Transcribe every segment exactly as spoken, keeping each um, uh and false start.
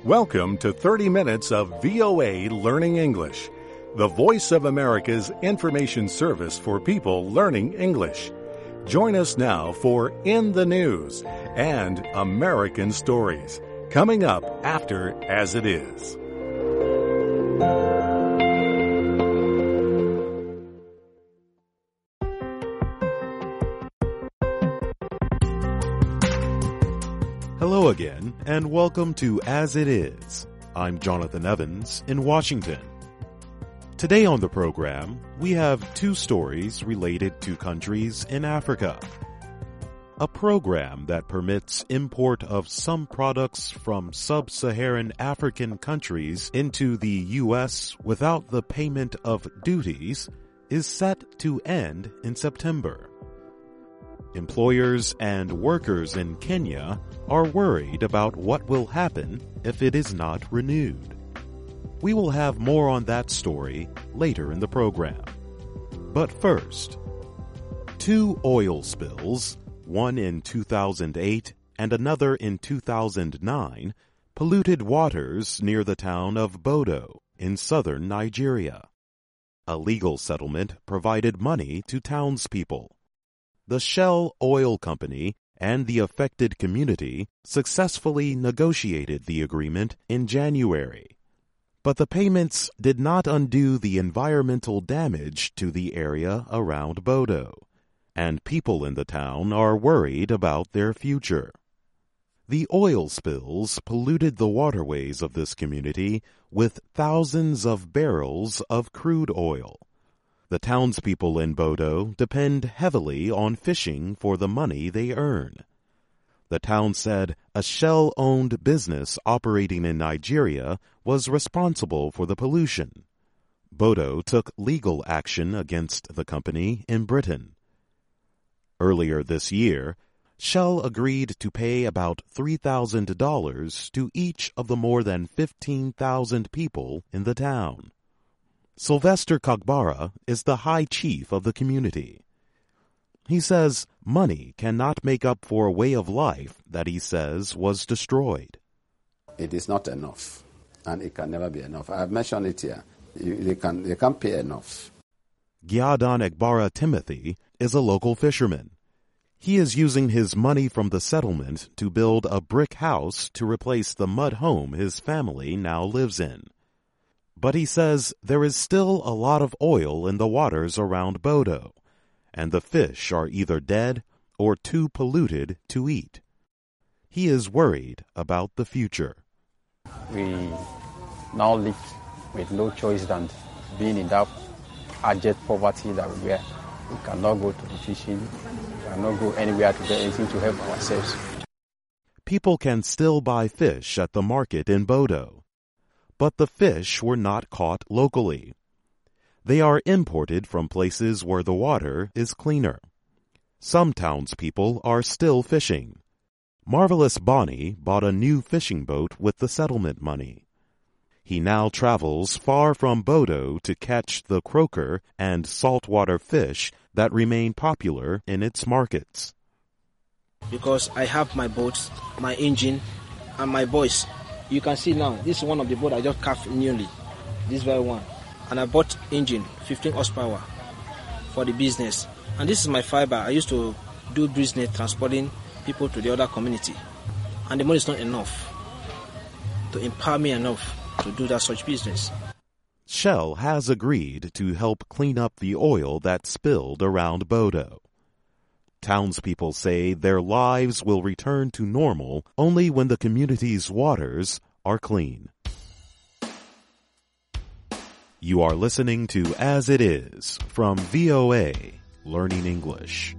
Welcome to thirty minutes of V O A Learning English, the voice of America's information service for people learning English. Join us now for In the News and American Stories, coming up after As It Is. Hello again, and welcome to As It Is. I'm Jonathan Evans in Washington. Today on the program, we have two stories related to countries in Africa. A program that permits import of some products from sub-Saharan African countries into the U S without the payment of duties is set to end in September. Employers and workers in Kenya are worried about what will happen if it is not renewed. We will have more on that story later in the program. But first, two oil spills, one in two thousand eight and another in two thousand nine, polluted waters near the town of Bodo in southern Nigeria. A legal settlement provided money to townspeople. The Shell Oil Company and the affected community successfully negotiated the agreement in January. But the payments did not undo the environmental damage to the area around Bodo, and people in the town are worried about their future. The oil spills polluted the waterways of this community with thousands of barrels of crude oil. The townspeople in Bodo depend heavily on fishing for the money they earn. The town said a Shell-owned business operating in Nigeria was responsible for the pollution. Bodo took legal action against the company in Britain. Earlier this year, Shell agreed to pay about three thousand dollars to each of the more than fifteen thousand people in the town. Sylvester Kagbara is the high chief of the community. He says money cannot make up for a way of life that he says was destroyed. It is not enough, and it can never be enough. I have mentioned it here. You, they, can, they can't pay enough. Giadan Egbara Timothy is a local fisherman. He is using his money from the settlement to build a brick house to replace the mud home his family now lives in. But he says there is still a lot of oil in the waters around Bodo, and the fish are either dead or too polluted to eat. He is worried about the future. We now live with no choice than being in that abject poverty that we are. We cannot go to the fishing, we cannot go anywhere to get anything to help ourselves. People can still buy fish at the market in Bodo, but the fish were not caught locally. They are imported from places where the water is cleaner. Some townspeople are still fishing. Marvelous Bonnie bought a new fishing boat with the settlement money. He now travels far from Bodo to catch the croaker and saltwater fish that remain popular in its markets. Because I have my boat, my engine, and my boys. You can see now, this is one of the boats I just carved newly, this very one. And I bought engine, fifteen horsepower, for the business. And this is my fiber. I used to do business transporting people to the other community. And the money is not enough to empower me enough to do that such business. Shell has agreed to help clean up the oil that spilled around Bodo. Townspeople say their lives will return to normal only when the community's waters are clean. You are listening to As It Is from V O A, Learning English.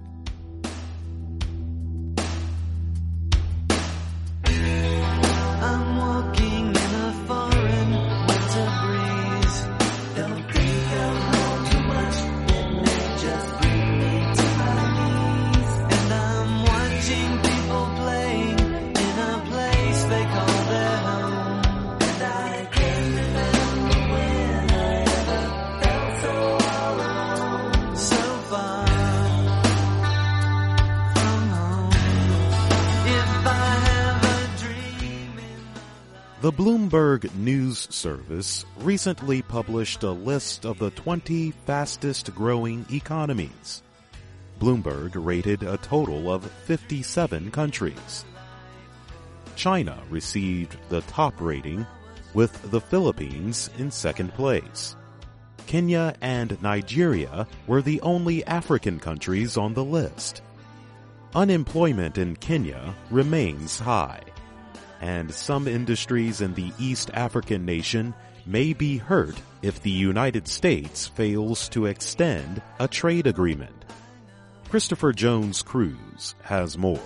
The Bloomberg News Service recently published a list of the twenty fastest-growing economies. Bloomberg rated a total of fifty-seven countries. China received the top rating, with the Philippines in second place. Kenya and Nigeria were the only African countries on the list. Unemployment in Kenya remains high, and some industries in the East African nation may be hurt if the United States fails to extend a trade agreement. Christopher Jones Cruz has more.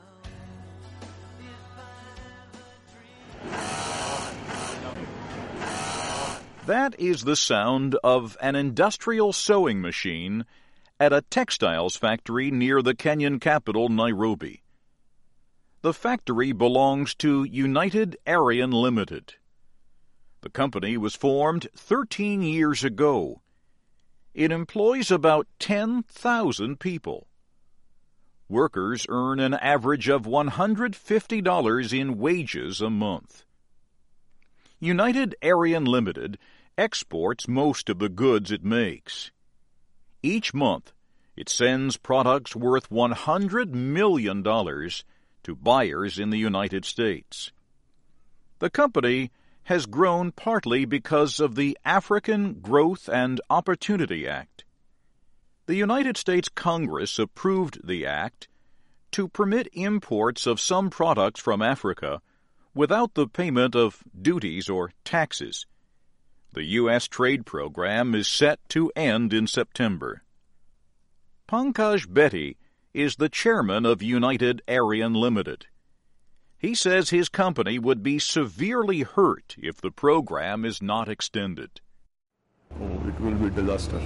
That is the sound of an industrial sewing machine at a textiles factory near the Kenyan capital, Nairobi. The factory belongs to United Aryan Limited. The company was formed thirteen years ago. It employs about ten thousand people. Workers earn an average of one hundred fifty dollars in wages a month. United Aryan Limited exports most of the goods it makes. Each month, it sends products worth one hundred million dollars to buyers in the United States. The company has grown partly because of the African Growth and Opportunity Act. The United States Congress approved the act to permit imports of some products from Africa without the payment of duties or taxes. The U S trade program is set to end in September. Pankaj Betty is the chairman of United Aryan Limited. He says his company would be severely hurt if the program is not extended. Oh, it will be disaster.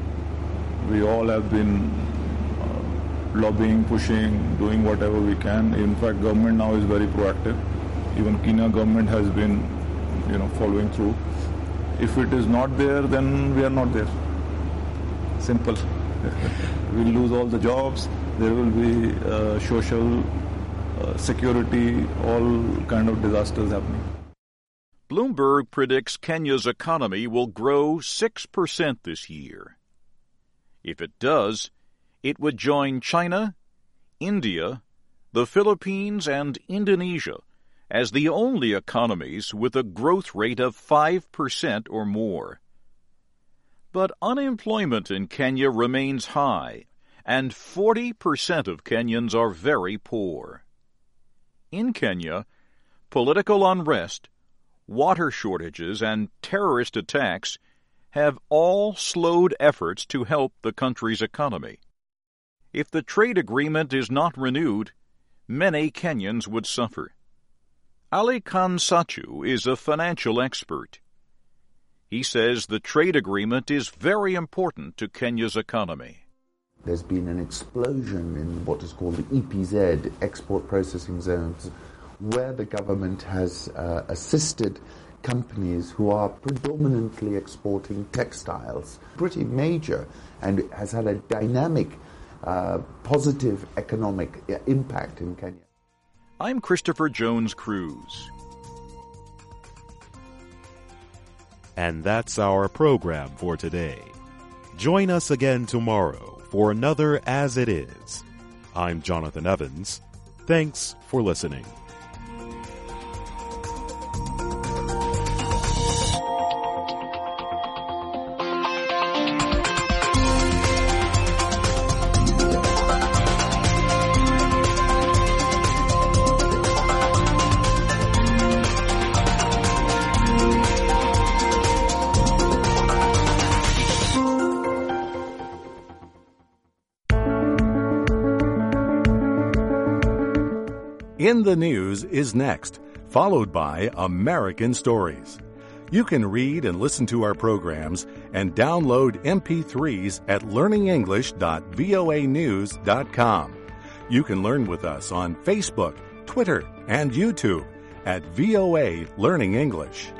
We all have been uh, lobbying, pushing, doing whatever we can. In fact, government now is very proactive. Even Kenya government has been, you know, following through. If it is not there, then we are not there. Simple. We'll lose all the jobs. There will be uh, social uh, security, all kind of disasters happening. Bloomberg predicts Kenya's economy will grow six percent this year. If it does, it would join China, India, the Philippines, and Indonesia as the only economies with a growth rate of five percent or more. But unemployment in Kenya remains high, and forty percent of Kenyans are very poor. In Kenya, political unrest, water shortages, and terrorist attacks have all slowed efforts to help the country's economy. If the trade agreement is not renewed, many Kenyans would suffer. Ali Khan Sachu is a financial expert. He says the trade agreement is very important to Kenya's economy. There's been an explosion in what is called the E P Z, export processing zones, where the government has uh, assisted companies who are predominantly exporting textiles. Pretty major, and it has had a dynamic, uh, positive economic impact in Kenya. I'm Christopher Jones Cruz. And that's our program for today. Join us again tomorrow for another As It Is. I'm Jonathan Evans. Thanks for listening. In the News is next, followed by American Stories. You can read and listen to our programs and download M P threes at learning english dot voa news dot com. You can learn with us on Facebook, Twitter, and YouTube at V O A Learning English.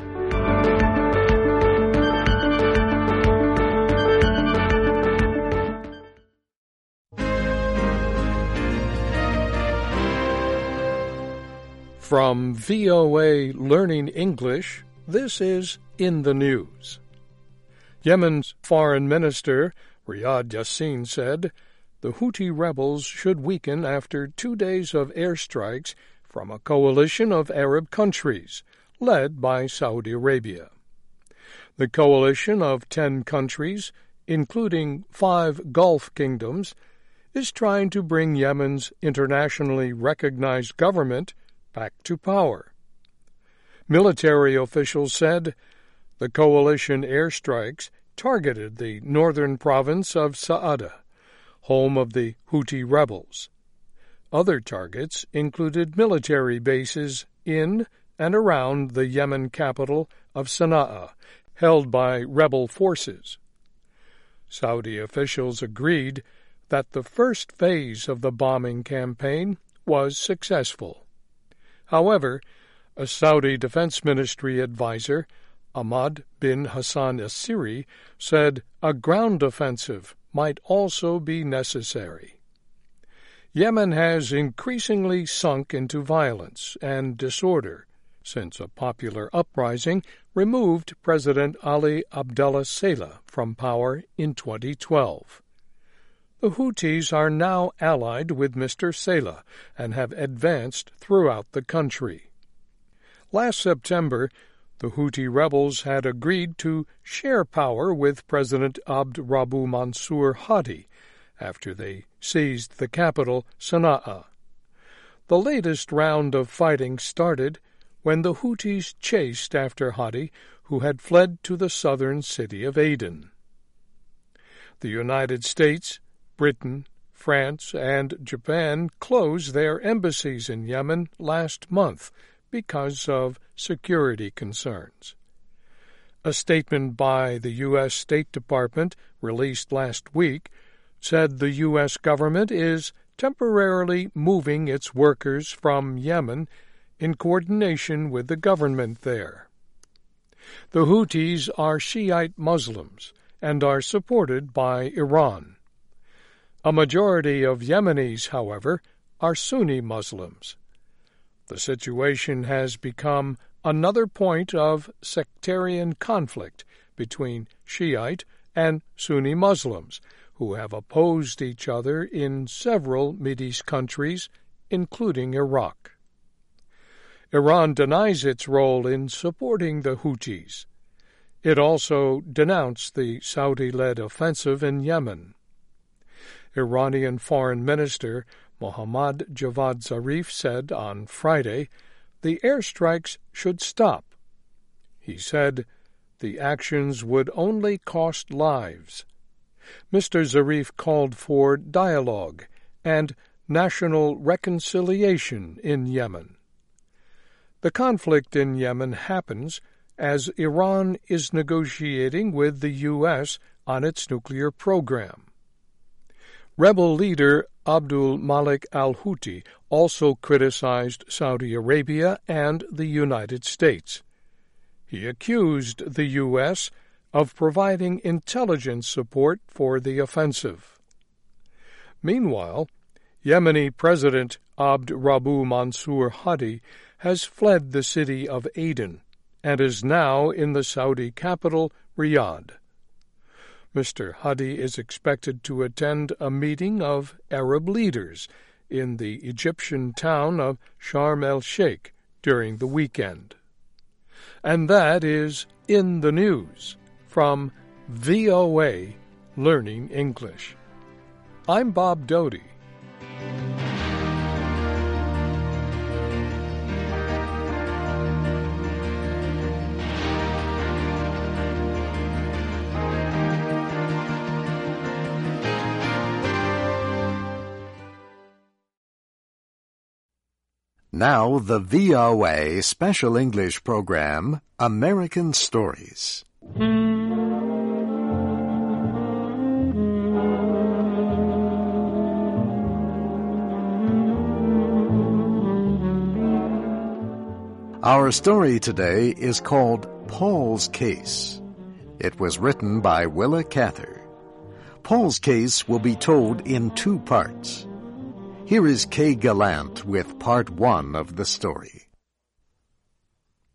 From V O A Learning English, this is In the News. Yemen's foreign minister, Riyad Yassin, said the Houthi rebels should weaken after two days of airstrikes from a coalition of Arab countries, led by Saudi Arabia. The coalition of ten countries, including five Gulf kingdoms, is trying to bring Yemen's internationally recognized government back to power. Military officials said the coalition airstrikes targeted the northern province of Sa'ada, home of the Houthi rebels. Other targets included military bases in and around the Yemen capital of Sana'a, held by rebel forces. Saudi officials agreed that the first phase of the bombing campaign was successful. However, a Saudi Defense Ministry advisor, Ahmad bin Hassan Assiri, said a ground offensive might also be necessary. Yemen has increasingly sunk into violence and disorder since a popular uprising removed President Ali Abdullah Saleh from power in twenty twelve. The Houthis are now allied with Mister Saleh and have advanced throughout the country. Last September, the Houthi rebels had agreed to share power with President Abd Rabbu Mansur Hadi after they seized the capital, Sana'a. The latest round of fighting started when the Houthis chased after Hadi, who had fled to the southern city of Aden. The United States, Britain, France, and Japan closed their embassies in Yemen last month because of security concerns. A statement by the U S State Department released last week said the U S government is temporarily moving its workers from Yemen in coordination with the government there. The Houthis are Shiite Muslims and are supported by Iran. A majority of Yemenis, however, are Sunni Muslims. The situation has become another point of sectarian conflict between Shiite and Sunni Muslims, who have opposed each other in several Mideast countries, including Iraq. Iran denies its role in supporting the Houthis. It also denounced the Saudi-led offensive in Yemen. Iranian Foreign Minister Mohammad Javad Zarif said on Friday the airstrikes should stop. He said the actions would only cost lives. Mister Zarif called for dialogue and national reconciliation in Yemen. The conflict in Yemen happens as Iran is negotiating with the U S on its nuclear program. Rebel leader Abdul Malik al-Houthi also criticized Saudi Arabia and the United States. He accused the U S of providing intelligence support for the offensive. Meanwhile, Yemeni President Abd Rabbu Mansur Hadi has fled the city of Aden and is now in the Saudi capital, Riyadh. Mister Hadi is expected to attend a meeting of Arab leaders in the Egyptian town of Sharm el-Sheikh during the weekend. And that is In the News from V O A Learning English. I'm Bob Doty. Now the V O A Special English Program, American Stories. Our story today is called Paul's Case. It was written by Willa Cather. Paul's Case will be told in two parts. Here is Kay Gallant with part one of the story.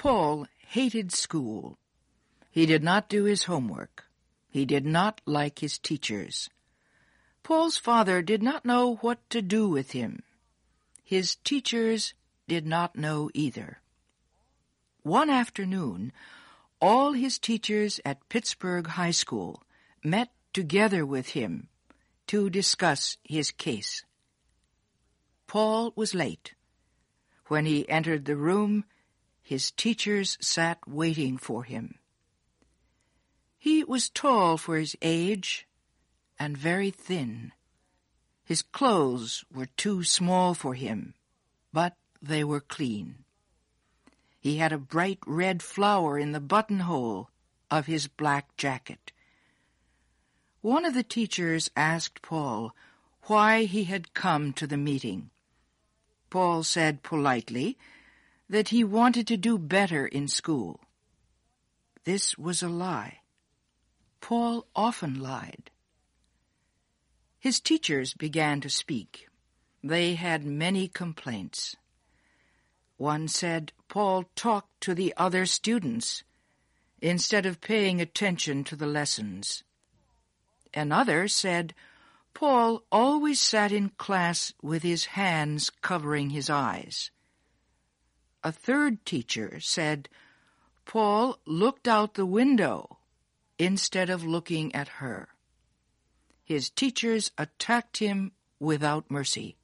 Paul hated school. He did not do his homework. He did not like his teachers. Paul's father did not know what to do with him. His teachers did not know either. One afternoon, all his teachers at Pittsburgh High School met together with him to discuss his case. Paul was late. When he entered the room, his teachers sat waiting for him. He was tall for his age and very thin. His clothes were too small for him, but they were clean. He had a bright red flower in the buttonhole of his black jacket. One of the teachers asked Paul why he had come to the meeting. Paul said politely that he wanted to do better in school. This was a lie. Paul often lied. His teachers began to speak. They had many complaints. One said Paul talked to the other students instead of paying attention to the lessons. Another said Paul always sat in class with his hands covering his eyes. A third teacher said Paul looked out the window instead of looking at her. His teachers attacked him without mercy.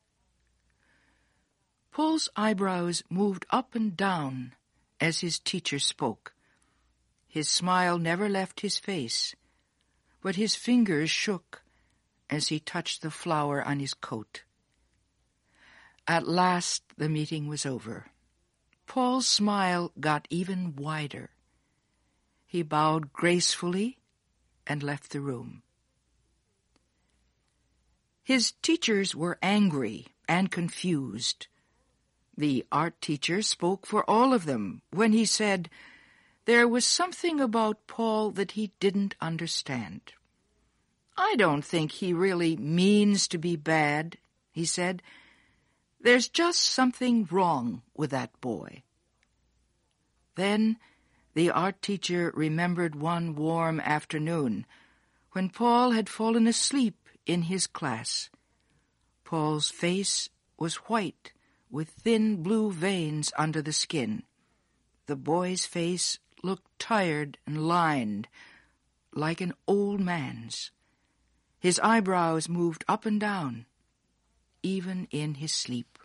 Paul's eyebrows moved up and down as his teacher spoke. His smile never left his face, but his fingers shook as he touched the flower on his coat. At last the meeting was over. Paul's smile got even wider. He bowed gracefully and left the room. His teachers were angry and confused. The art teacher spoke for all of them when he said there was something about Paul that he didn't understand. "I don't think he really means to be bad," he said. "There's just something wrong with that boy." Then the art teacher remembered one warm afternoon when Paul had fallen asleep in his class. Paul's face was white with thin blue veins under the skin. The boy's face looked tired and lined, like an old man's. His eyebrows moved up and down, even in his sleep.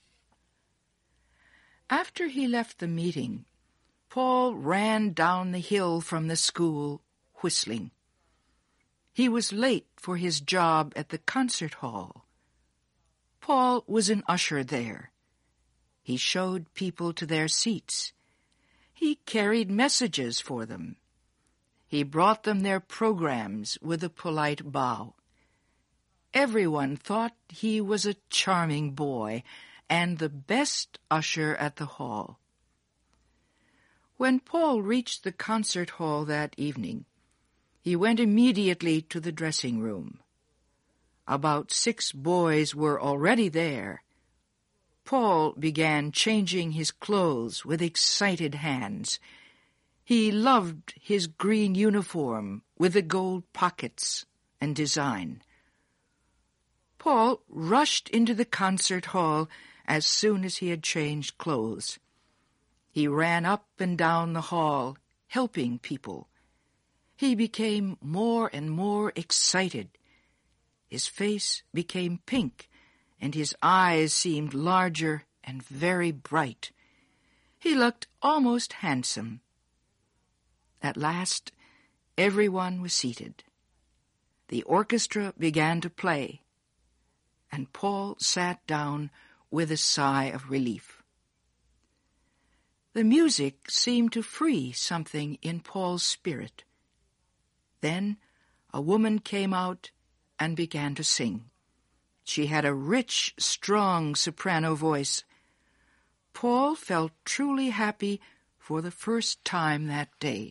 After he left the meeting, Paul ran down the hill from the school, whistling. He was late for his job at the concert hall. Paul was an usher there. He showed people to their seats. He carried messages for them. He brought them their programs with a polite bow. Everyone thought he was a charming boy and the best usher at the hall. When Paul reached the concert hall that evening, he went immediately to the dressing room. About six boys were already there. Paul began changing his clothes with excited hands. He loved his green uniform with the gold pockets and design. Paul rushed into the concert hall as soon as he had changed clothes. He ran up and down the hall, helping people. He became more and more excited. His face became pink, and his eyes seemed larger and very bright. He looked almost handsome. At last, everyone was seated. The orchestra began to play, and Paul sat down with a sigh of relief. The music seemed to free something in Paul's spirit. Then a woman came out and began to sing. She had a rich, strong soprano voice. Paul felt truly happy for the first time that day.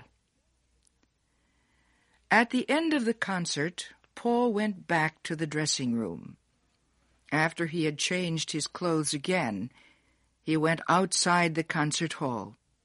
At the end of the concert, Paul went back to the dressing room. After he had changed his clothes again, he went outside the concert hall.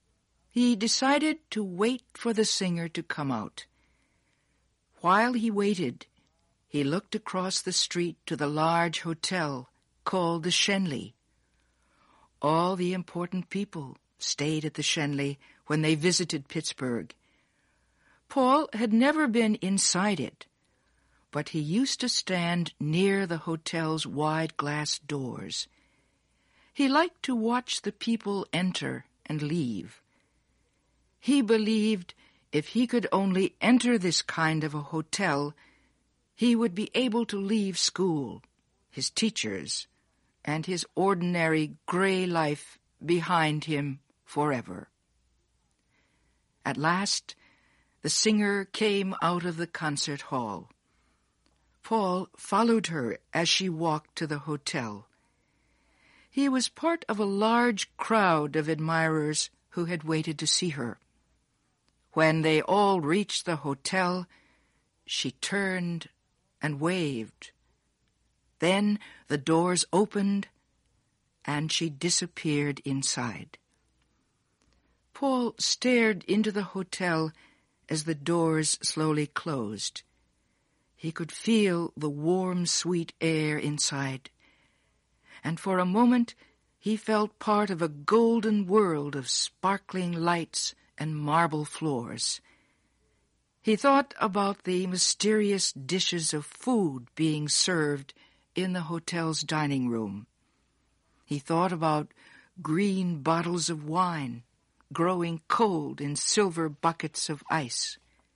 He decided to wait for the singer to come out. While he waited, he looked across the street to the large hotel called the Schenley. All the important people stayed at the Schenley when they visited Pittsburgh. Paul had never been inside it, but he used to stand near the hotel's wide glass doors. He liked to watch the people enter and leave. He believed if he could only enter this kind of a hotel, he would be able to leave school, his teachers, and his ordinary gray life behind him forever. At last, the singer came out of the concert hall. Paul followed her as she walked to the hotel. He was part of a large crowd of admirers who had waited to see her. When they all reached the hotel, she turned and waved. Then the doors opened, and she disappeared inside. Paul stared into the hotel as the doors slowly closed. He could feel the warm, sweet air inside, and for a moment he felt part of a golden world of sparkling lights and marble floors. He thought about the mysterious dishes of food being served in the hotel's dining room. He thought about green bottles of wine growing cold in silver buckets of ice.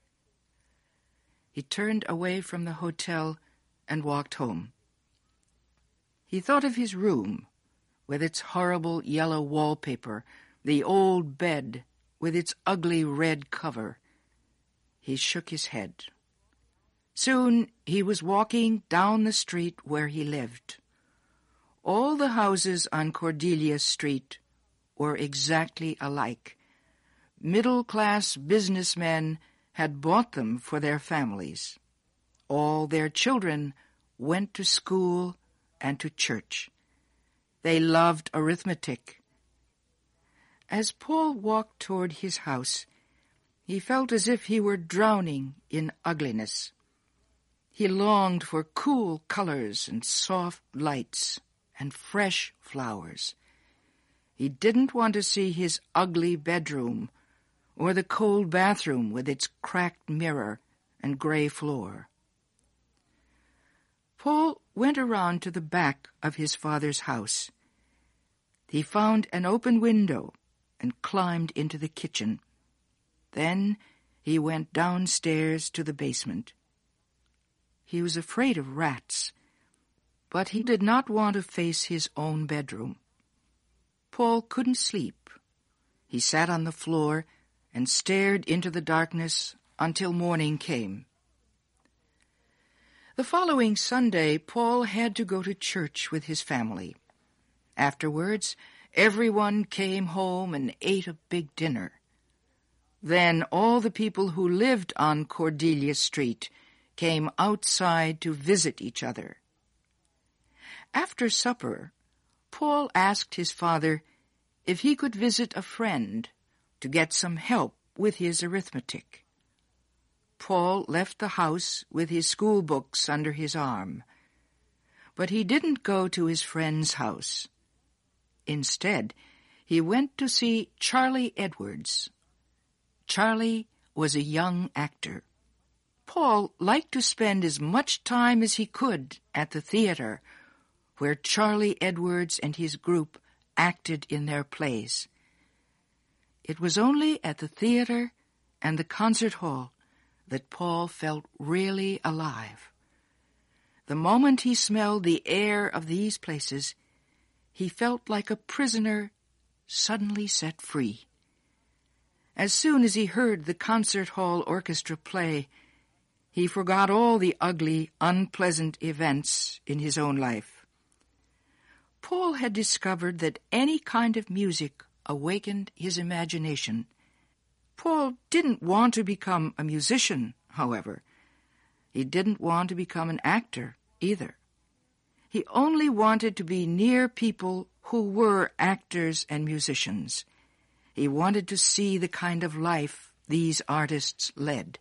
He turned away from the hotel and walked home. He thought of his room, with its horrible yellow wallpaper, the old bed with its ugly red cover. He shook his head. Soon he was walking down the street where he lived. All the houses on Cordelia Street were exactly alike. Middle-class businessmen had bought them for their families. All their children went to school and to church. They loved arithmetic. As Paul walked toward his house, he felt as if he were drowning in ugliness. He longed for cool colors and soft lights and fresh flowers. He didn't want to see his ugly bedroom or the cold bathroom with its cracked mirror and gray floor. Paul went around to the back of his father's house. He found an open window and climbed into the kitchen. Then he went downstairs to the basement. He was afraid of rats, but he did not want to face his own bedroom. Paul couldn't sleep. He sat on the floor and stared into the darkness until morning came. The following Sunday, Paul had to go to church with his family. Afterwards, everyone came home and ate a big dinner. Then all the people who lived on Cordelia Street came outside to visit each other. After supper, Paul asked his father if he could visit a friend to get some help with his arithmetic. Paul left the house with his school books under his arm, but he didn't go to his friend's house. Instead, he went to see Charlie Edwards. Charlie was a young actor. Paul liked to spend as much time as he could at the theater, where Charlie Edwards and his group acted in their plays. It was only at the theater and the concert hall that Paul felt really alive. The moment he smelled the air of these places, he felt like a prisoner suddenly set free. As soon as he heard the concert hall orchestra play, he forgot all the ugly, unpleasant events in his own life. Paul had discovered that any kind of music awakened his imagination. Paul didn't want to become a musician, however. He didn't want to become an actor either. He only wanted to be near people who were actors and musicians. He wanted to see the kind of life these artists led.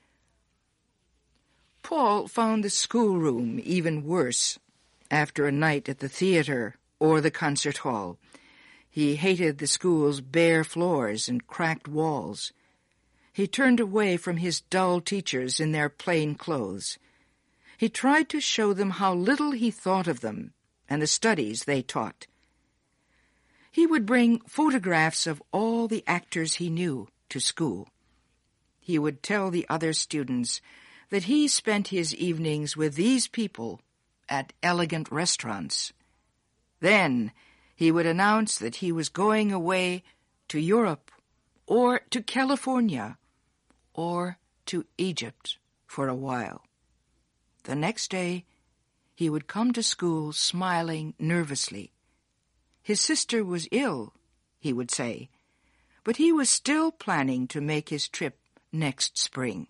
Paul found the schoolroom even worse after a night at the theater or the concert hall. He hated the school's bare floors and cracked walls. He turned away from his dull teachers in their plain clothes. He tried to show them how little he thought of them and the studies they taught. He would bring photographs of all the actors he knew to school. He would tell the other students that he spent his evenings with these people at elegant restaurants. Then he would announce that he was going away to Europe or to California or to Egypt for a while. The next day, he would come to school smiling nervously. His sister was ill, he would say, but he was still planning to make his trip next spring.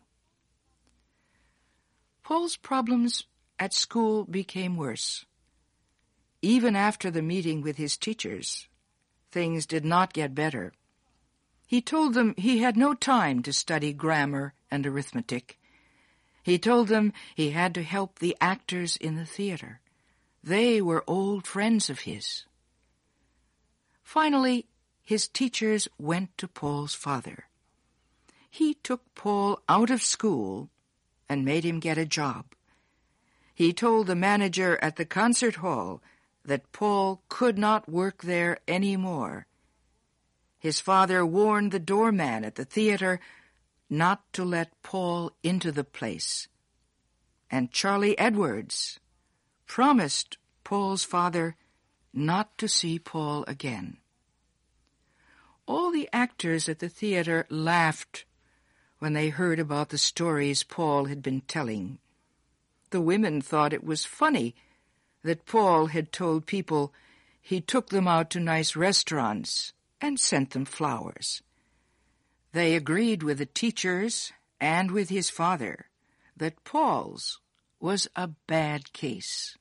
Paul's problems at school became worse. Even after the meeting with his teachers, things did not get better. He told them he had no time to study grammar and arithmetic. He told them he had to help the actors in the theater. They were old friends of his. Finally, his teachers went to Paul's father. He took Paul out of school and made him get a job. He told the manager at the concert hall that Paul could not work there any more. His father warned the doorman at the theater not to let Paul into the place. And Charlie Edwards promised Paul's father not to see Paul again. All the actors at the theater laughed when they heard about the stories Paul had been telling. The women thought it was funny that Paul had told people he took them out to nice restaurants and sent them flowers. They agreed with the teachers and with his father that Paul's was a bad case.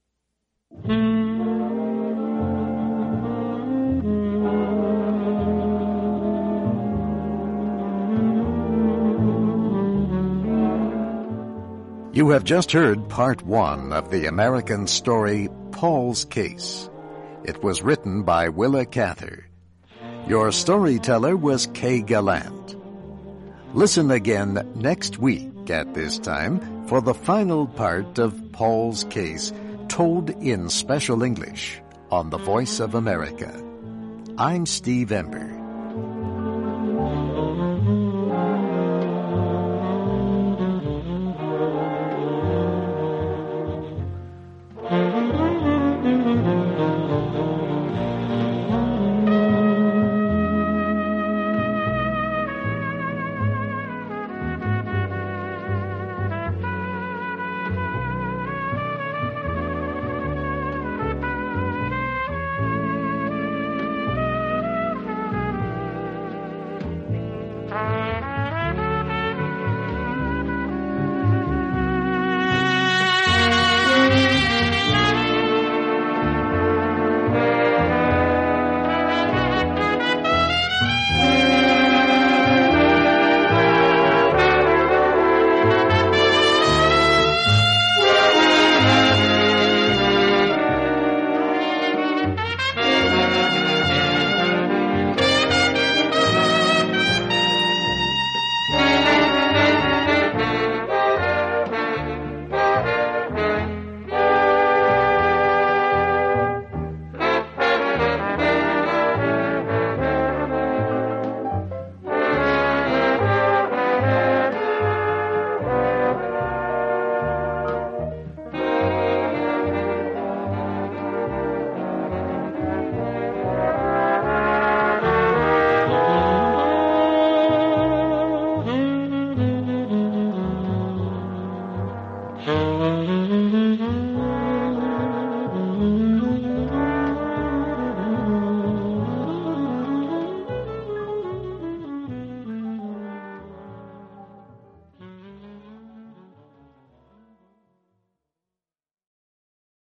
You have just heard part one of the American story Paul's Case. It was written by Willa Cather. Your storyteller was Kay Gallant. Listen again next week at this time for the final part of Paul's Case, told in special English on the Voice of America. I'm Steve Ember.